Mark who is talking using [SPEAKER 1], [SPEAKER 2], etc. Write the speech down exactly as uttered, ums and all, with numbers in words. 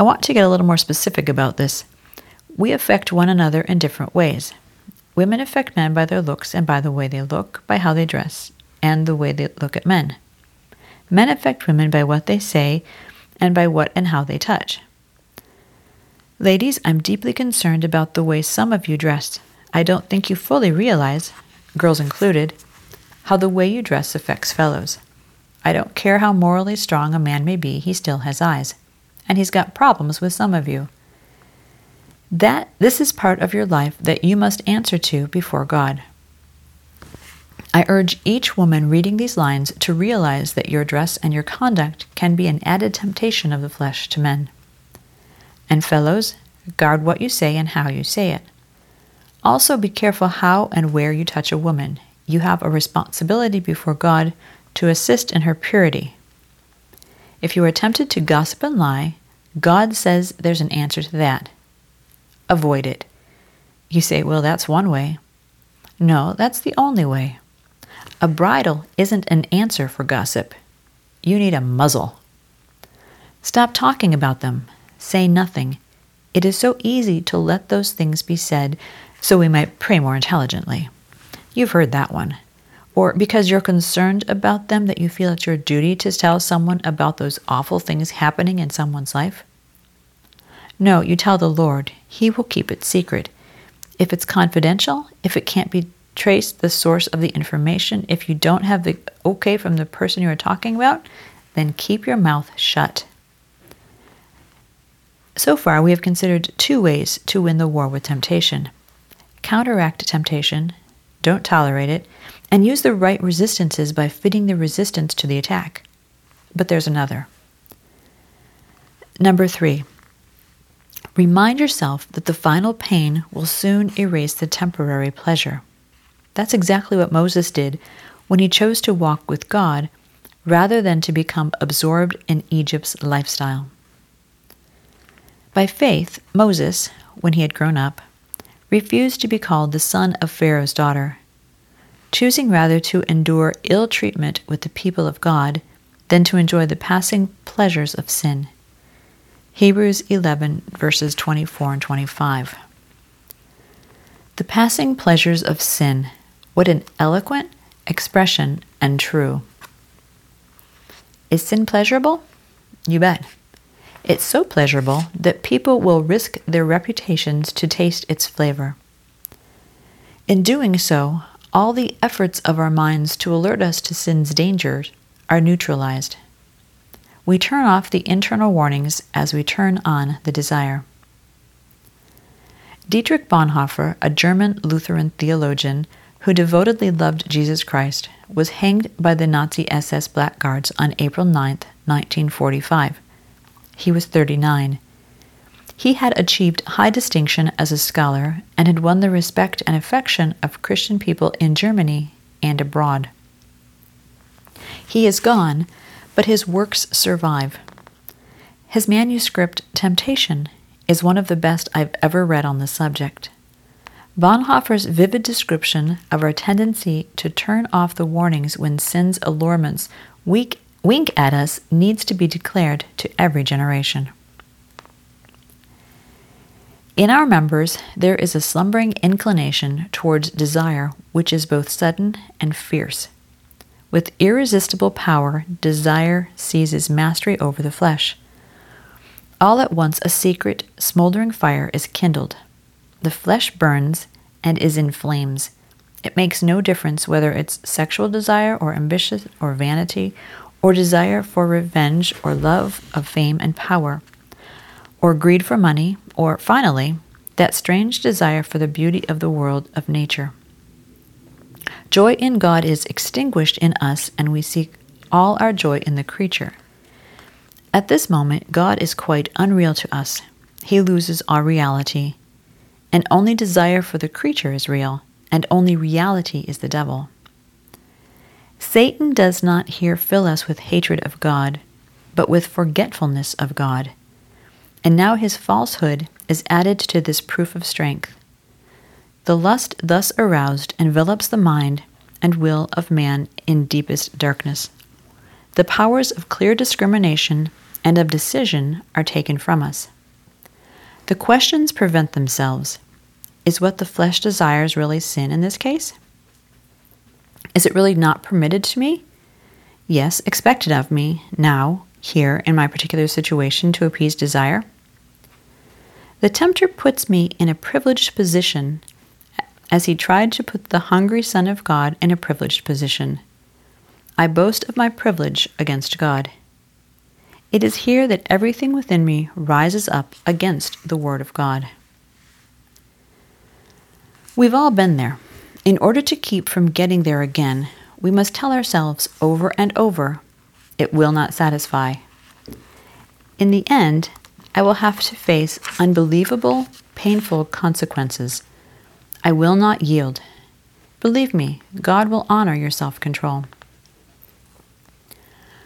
[SPEAKER 1] I want to get a little more specific about this. We affect one another in different ways. Women affect men by their looks and by the way they look, by how they dress, and the way they look at men. Men affect women by what they say and by what and how they touch. Ladies, I'm deeply concerned about the way some of you dress. I don't think you fully realize, girls included, how the way you dress affects fellows. I don't care how morally strong a man may be, he still has eyes. And he's got problems with some of you. That this is part of your life that you must answer to before God. I urge each woman reading these lines to realize that your dress and your conduct can be an added temptation of the flesh to men. And fellows, guard what you say and how you say it. Also be careful how and where you touch a woman. You have a responsibility before God to assist in her purity. If you are tempted to gossip and lie, God says there's an answer to that. Avoid it. You say, well, that's one way. No, that's the only way. A bridle isn't an answer for gossip. You need a muzzle. Stop talking about them. Say nothing. It is so easy to let those things be said so we might pray more intelligently. You've heard that one. Or because you're concerned about them that you feel it's your duty to tell someone about those awful things happening in someone's life. No, you tell the Lord. He will keep it secret. If it's confidential, if it can't be traced the source of the information, if you don't have the okay from the person you are talking about, then keep your mouth shut. So far, we have considered two ways to win the war with temptation. Counteract temptation, don't tolerate it, and use the right resistances by fitting the resistance to the attack. But there's another. Number three. Remind yourself that the final pain will soon erase the temporary pleasure. That's exactly what Moses did when he chose to walk with God rather than to become absorbed in Egypt's lifestyle. By faith, Moses, when he had grown up, refused to be called the son of Pharaoh's daughter, choosing rather to endure ill treatment with the people of God than to enjoy the passing pleasures of sin. Hebrews eleven, verses twenty-four and twenty-five. The passing pleasures of sin. What an eloquent expression and true. Is sin pleasurable? You bet. It's so pleasurable that people will risk their reputations to taste its flavor. In doing so, all the efforts of our minds to alert us to sin's dangers are neutralized. We turn off the internal warnings as we turn on the desire. Dietrich Bonhoeffer, a German Lutheran theologian who devotedly loved Jesus Christ, was hanged by the Nazi S S blackguards on April ninth, nineteen forty-five. He was thirty-nine. He had achieved high distinction as a scholar and had won the respect and affection of Christian people in Germany and abroad. He is gone, but his works survive. His manuscript, Temptation, is one of the best I've ever read on the subject. Bonhoeffer's vivid description of our tendency to turn off the warnings when sin's allurements wink, wink at us needs to be declared to every generation. In our members, there is a slumbering inclination towards desire which is both sudden and fierce. With irresistible power, desire seizes mastery over the flesh. All at once a secret, smoldering fire is kindled. The flesh burns and is in flames. It makes no difference whether it's sexual desire or ambition or vanity, or desire for revenge or love of fame and power, or greed for money, or, finally, that strange desire for the beauty of the world of nature. Joy in God is extinguished in us, and we seek all our joy in the creature. At this moment, God is quite unreal to us. He loses our reality, and only desire for the creature is real, and only reality is the devil. Satan does not here fill us with hatred of God, but with forgetfulness of God. And now his falsehood is added to this proof of strength. The lust thus aroused envelops the mind and will of man in deepest darkness. The powers of clear discrimination and of decision are taken from us. The questions present themselves. Is what the flesh desires really sin in this case? Is it really not permitted to me? Yes, expected of me, now, here, in my particular situation, to appease desire? The tempter puts me in a privileged position, as he tried to put the hungry Son of God in a privileged position. I boast of my privilege against God. It is here that everything within me rises up against the Word of God. We've all been there. In order to keep from getting there again, we must tell ourselves over and over, it will not satisfy. In the end, I will have to face unbelievable, painful consequences. I will not yield. Believe me, God will honor your self-control.